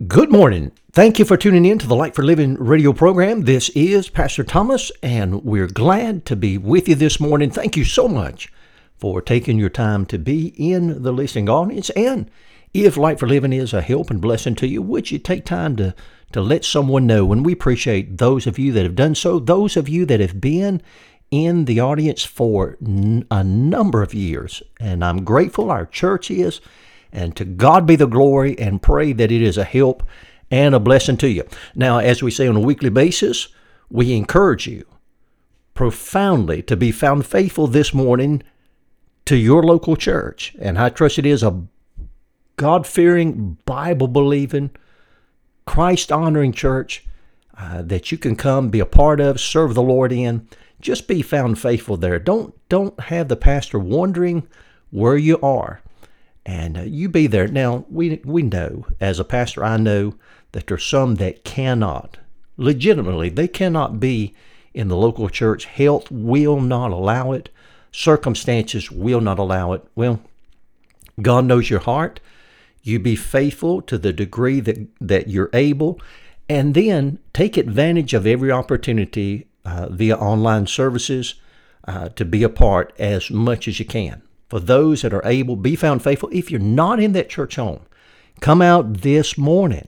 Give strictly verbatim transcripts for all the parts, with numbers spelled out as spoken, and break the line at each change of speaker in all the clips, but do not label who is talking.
Good morning. Thank you for tuning in to the Light for Living radio program. This is Pastor Thomas, and we're glad to be with you this morning. Thank you so much for taking your time to be in the listening audience. And if Light for Living is a help and blessing to you, would you take time to, to let someone know? And we appreciate those of you that have done so, those of you that have been in the audience for n- a number of years. And I'm grateful our church is. And to God be the glory, and pray that it is a help and a blessing to you. Now, as we say on a weekly basis, we encourage you profoundly to be found faithful this morning to your local church. And I trust it is a God-fearing, Bible-believing, Christ-honoring church uh, that you can come, be a part of, serve the Lord in. Just be found faithful there. Don't, don't have the pastor wondering where you are. And uh, you be there. Now, we we know, as a pastor, I know that there's some that cannot, legitimately, they cannot be in the local church. Health will not allow it. Circumstances will not allow it. Well, God knows your heart. You be faithful to the degree that, that you're able, and then take advantage of every opportunity uh, via online services uh, to be a part as much as you can. For those that are able, be found faithful. If you're not in that church home, come out this morning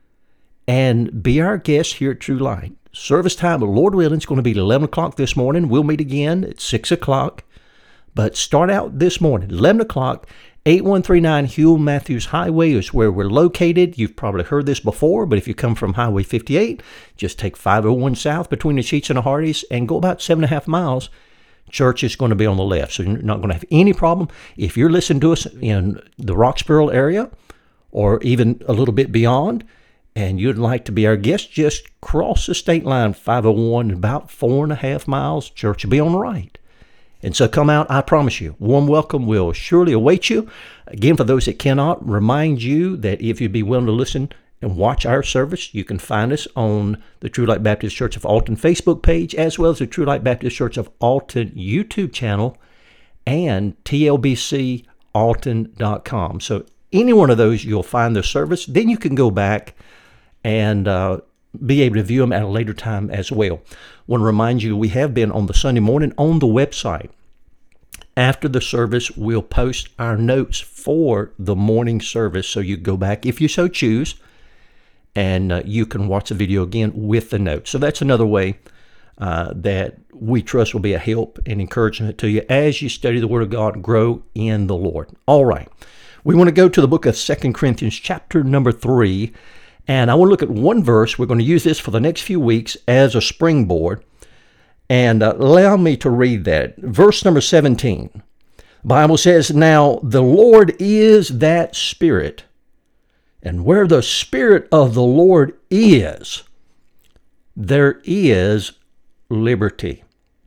and be our guest here at True Light. Service time, Lord willing, is going to be eleven o'clock this morning. We'll meet again at six o'clock. But start out this morning, eleven o'clock, eighty-one thirty-nine Huell Matthews Highway is where we're located. You've probably heard this before, but if you come from Highway fifty-eight, just take five oh one south between the Sheets and the Hardys and go about seven and a half miles. Church is going to be on the left, so you're not going to have any problem. If you're listening to us in the Roxborough area or even a little bit beyond, and you'd like to be our guest, just cross the state line, five oh one, about four and a half miles. Church will be on the right. And so come out, I promise you, warm welcome will surely await you. Again, for those that cannot, remind you that if you'd be willing to listen and watch our service, you can find us on the True Light Baptist Church of Alton Facebook page, as well as the True Light Baptist Church of Alton YouTube channel and T L B C alton dot com. So any one of those, you'll find the service. Then you can go back and uh, be able to view them at a later time as well. I want to remind you, we have been on the Sunday morning on the website. After the service, we'll post our notes for the morning service, so you go back if you so choose, and uh, you can watch the video again with the notes. So that's another way uh, that we trust will be a help and encouragement to you as you study the Word of God and grow in the Lord. All right. We want to go to the book of Second Corinthians, chapter number three, and I want to look at one verse. We're going to use this for the next few weeks as a springboard, and uh, allow me to read that. Verse number seventeen. The Bible says, "Now the Lord is that Spirit, and where the Spirit of the Lord is, there is liberty."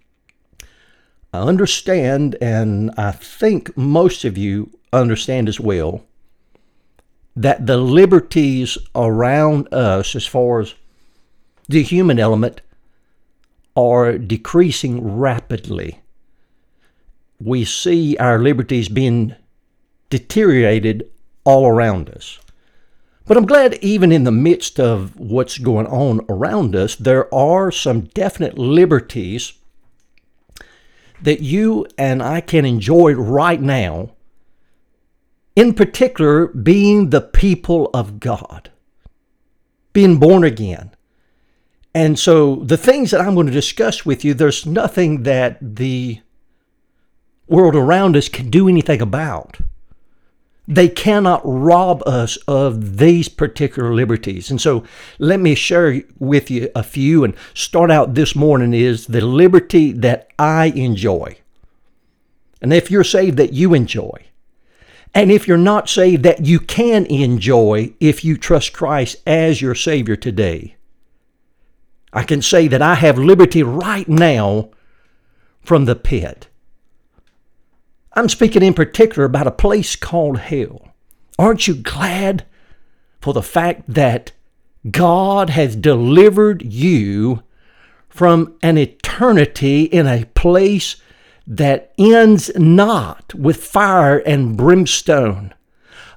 I understand, and I think most of you understand as well, that the liberties around us, as far as the human element, are decreasing rapidly. We see our liberties being deteriorated all around us. But I'm glad even in the midst of what's going on around us, there are some definite liberties that you and I can enjoy right now, in particular being the people of God, being born again. And so the things that I'm going to discuss with you, there's nothing that the world around us can do anything about. They cannot rob us of these particular liberties. And so let me share with you a few, and start out this morning is the liberty that I enjoy. And if you're saved, that you enjoy. And if you're not saved, that you can enjoy if you trust Christ as your Savior today. I can say that I have liberty right now from the pit. I'm speaking in particular about a place called hell. Aren't you glad for the fact that God has delivered you from an eternity in a place that ends not with fire and brimstone,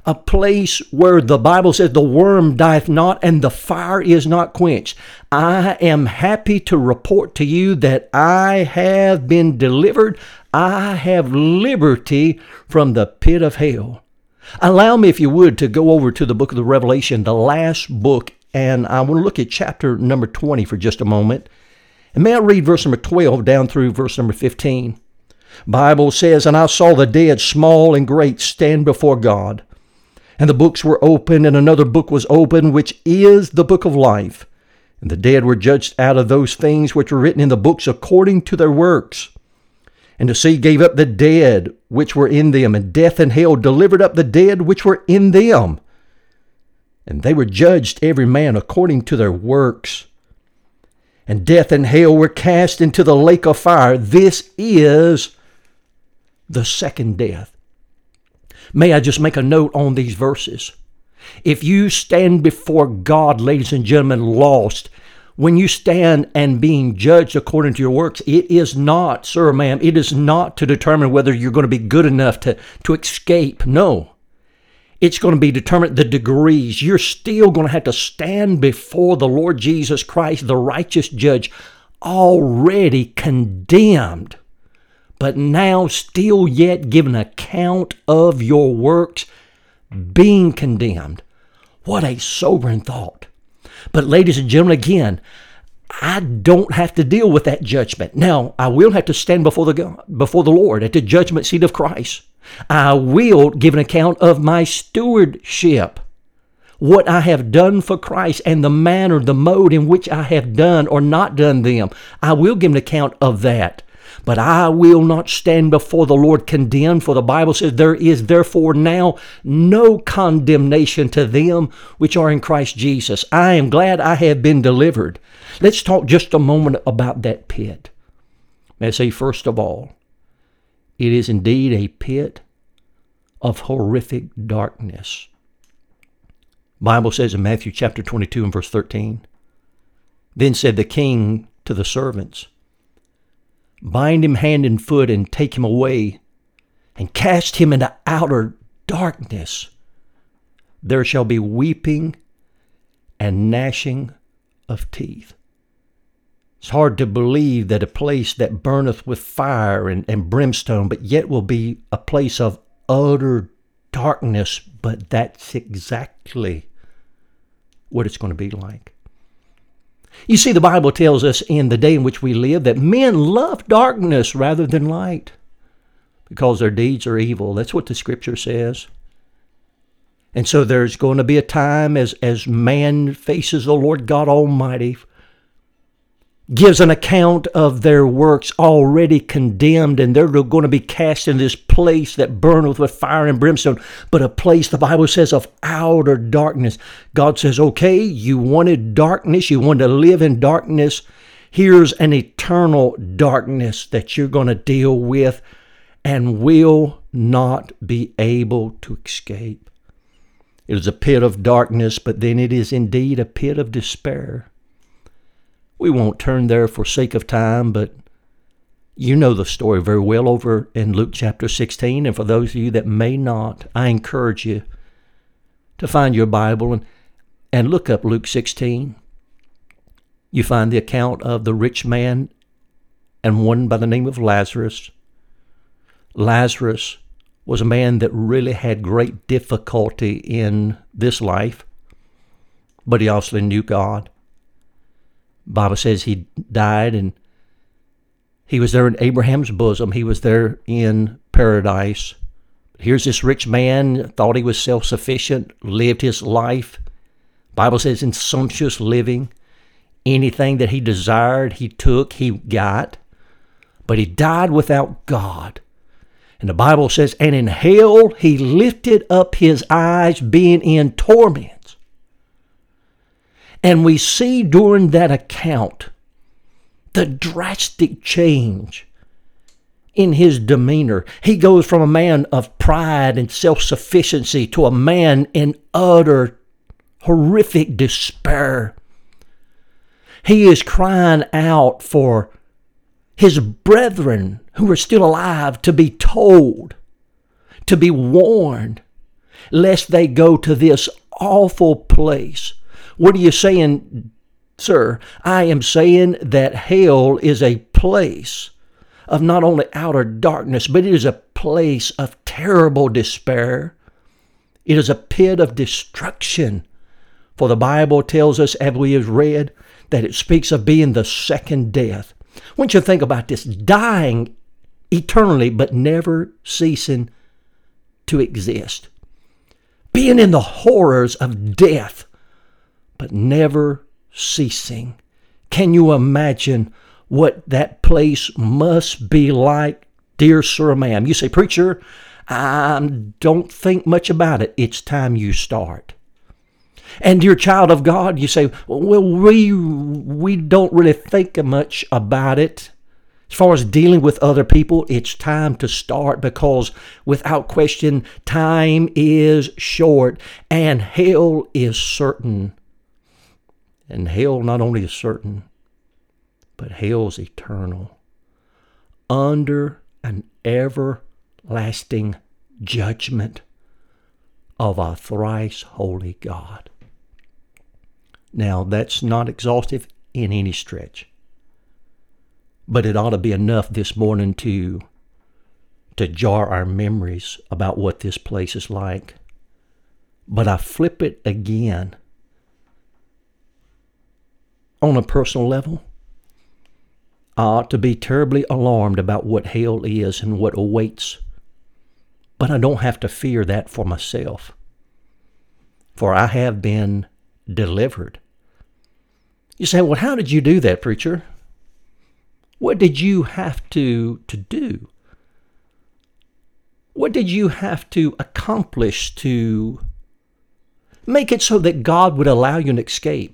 a place where the Bible says the worm dieth not and the fire is not quenched. I am happy to report to you that I have been delivered. I have liberty from the pit of hell. Allow me, if you would, to go over to the book of the Revelation, the last book, and I want to look at chapter number twenty for just a moment. And may I read verse number twelve down through verse number fifteen? Bible says, "And I saw the dead, small and great, stand before God. And the books were opened, and another book was opened, which is the book of life. And the dead were judged out of those things which were written in the books according to their works. And the sea gave up the dead which were in them, and death and hell delivered up the dead which were in them. And they were judged every man according to their works. And death and hell were cast into the lake of fire. This is the second death." May I just make a note on these verses? If you stand before God, ladies and gentlemen, lost, when you stand and being judged according to your works, it is not, sir, ma'am, it is not to determine whether you're going to be good enough to, to escape. No. It's going to be determined the degrees. You're still going to have to stand before the Lord Jesus Christ, the righteous judge, already condemned, but now still yet giving account of your works, being condemned. What a sobering thought. But ladies and gentlemen, again, I don't have to deal with that judgment. Now, I will have to stand before the God, before the Lord at the judgment seat of Christ. I will give an account of my stewardship, what I have done for Christ and the manner, the mode in which I have done or not done them. I will give an account of that. But I will not stand before the Lord condemned, for the Bible says there is therefore now no condemnation to them which are in Christ Jesus. I am glad I have been delivered. Let's talk just a moment about that pit. May I say, first of all, it is indeed a pit of horrific darkness. The Bible says in Matthew chapter twenty-two and verse thirteen, "Then said the king to the servants, Bind him hand and foot and take him away and cast him into outer darkness. There shall be weeping and gnashing of teeth." It's hard to believe that a place that burneth with fire and, and brimstone, but yet will be a place of utter darkness, but that's exactly what it's going to be like. You see, the Bible tells us in the day in which we live that men love darkness rather than light because their deeds are evil. That's what the Scripture says. And so there's going to be a time as, as man faces the Lord God Almighty, gives an account of their works already condemned, and they're going to be cast in this place that burneth with fire and brimstone, but a place, the Bible says, of outer darkness. God says, okay, you wanted darkness, you wanted to live in darkness. Here's an eternal darkness that you're going to deal with and will not be able to escape. It is a pit of darkness, but then it is indeed a pit of despair. We won't turn there for sake of time, but you know the story very well over in Luke chapter sixteen. And for those of you that may not, I encourage you to find your Bible and, and look up Luke sixteen. You find the account of the rich man and one by the name of Lazarus. Lazarus was a man that really had great difficulty in this life, but he also knew God. Bible says he died and he was there in Abraham's bosom. He was there in paradise. Here's this rich man, thought he was self-sufficient, lived his life. Bible says in sumptuous living. Anything that he desired, he took, he got. But he died without God. And the Bible says, and in hell he lifted up his eyes, being in torment. And we see during that account the drastic change in his demeanor. He goes from a man of pride and self-sufficiency to a man in utter horrific despair. He is crying out for his brethren who are still alive to be told, to be warned. lest they go to this awful place. What are you saying, sir? I am saying that hell is a place of not only outer darkness, but it is a place of terrible despair. It is a pit of destruction. For the Bible tells us, as we have read, that it speaks of being the second death. Once you think about this, dying eternally, but never ceasing to exist. Being in the horrors of death, but never ceasing. Can you imagine what that place must be like, dear sir, ma'am? You say, preacher, I don't think much about it. It's time you start. And dear child of God, you say, well, we we don't really think much about it. As far as dealing with other people, it's time to start, because without question, time is short and hell is certain. And hell not only is certain, but hell's eternal, under an everlasting judgment of a thrice holy God. Now, that's not exhaustive in any stretch, but it ought to be enough this morning to, to jar our memories about what this place is like. But I flip it again. On a personal level, I ought to be terribly alarmed about what hell is and what awaits. But I don't have to fear that for myself, for I have been delivered. You say, well, how did you do that, preacher? What did you have to, to do? What did you have to accomplish to make it so that God would allow you an escape?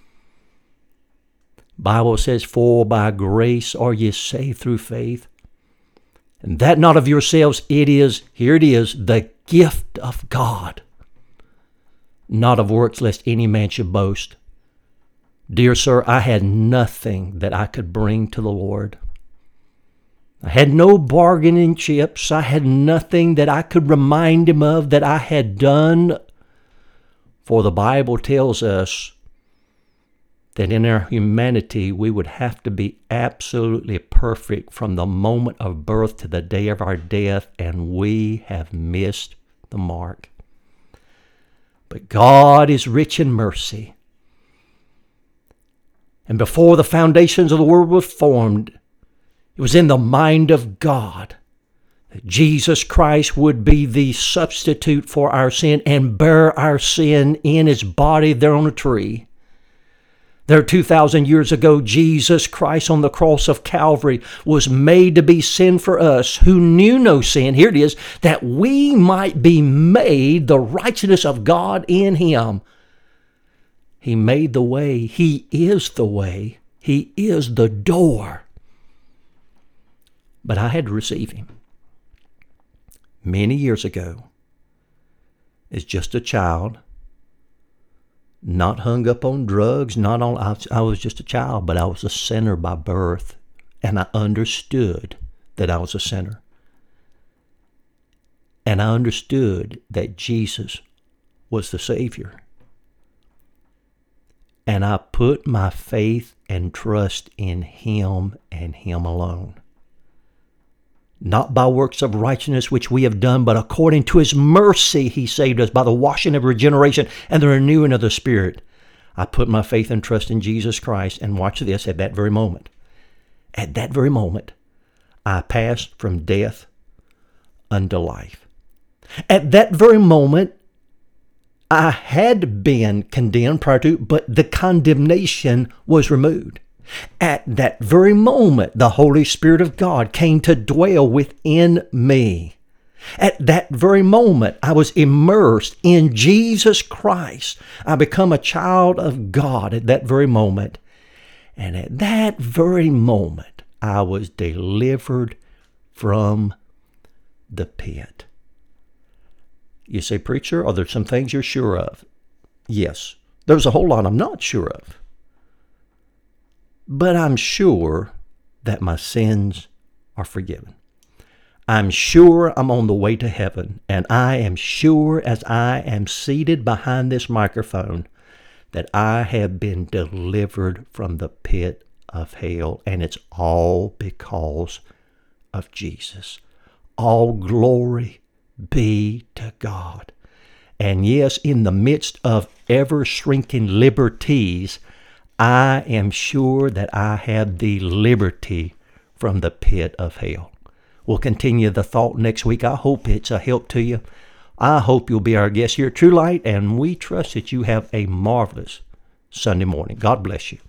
Bible says, for by grace are ye saved through faith. And that not of yourselves, it is, here it is, the gift of God. Not of works, lest any man should boast. Dear sir, I had nothing that I could bring to the Lord. I had no bargaining chips. I had nothing that I could remind him of that I had done. For the Bible tells us that in our humanity we would have to be absolutely perfect from the moment of birth to the day of our death, and we have missed the mark. But God is rich in mercy. And before the foundations of the world were formed, it was in the mind of God that Jesus Christ would be the substitute for our sin and bear our sin in his body there on a tree. There two thousand years ago, Jesus Christ on the cross of Calvary was made to be sin for us who knew no sin. Here it is, that we might be made the righteousness of God in him. He made the way. He is the way. He is the door. But I had to receive him many years ago as just a child. Not hung up on drugs, not on, I, I was just a child, but I was a sinner by birth, and I understood that I was a sinner. And I understood that Jesus was the Savior. And I put my faith and trust in him and him alone. Not by works of righteousness which we have done, but according to his mercy he saved us by the washing of regeneration and the renewing of the Spirit. I put my faith and trust in Jesus Christ, and watch this, at that very moment. At that very moment, I passed from death unto life. At that very moment, I had been condemned prior to, but the condemnation was removed. At that very moment, the Holy Spirit of God came to dwell within me. At that very moment, I was immersed in Jesus Christ. I become a child of God at that very moment. And at that very moment, I was delivered from the pit. You say, preacher, are there some things you're sure of? Yes, there's a whole lot I'm not sure of. But I'm sure that my sins are forgiven. I'm sure I'm on the way to heaven, and I am sure as I am seated behind this microphone that I have been delivered from the pit of hell, and it's all because of Jesus. All glory be to God. And yes, in the midst of ever-shrinking liberties, I am sure that I have the liberty from the pit of hell. We'll continue the thought next week. I hope it's a help to you. I hope you'll be our guest here at True Light, and we trust that you have a marvelous Sunday morning. God bless you.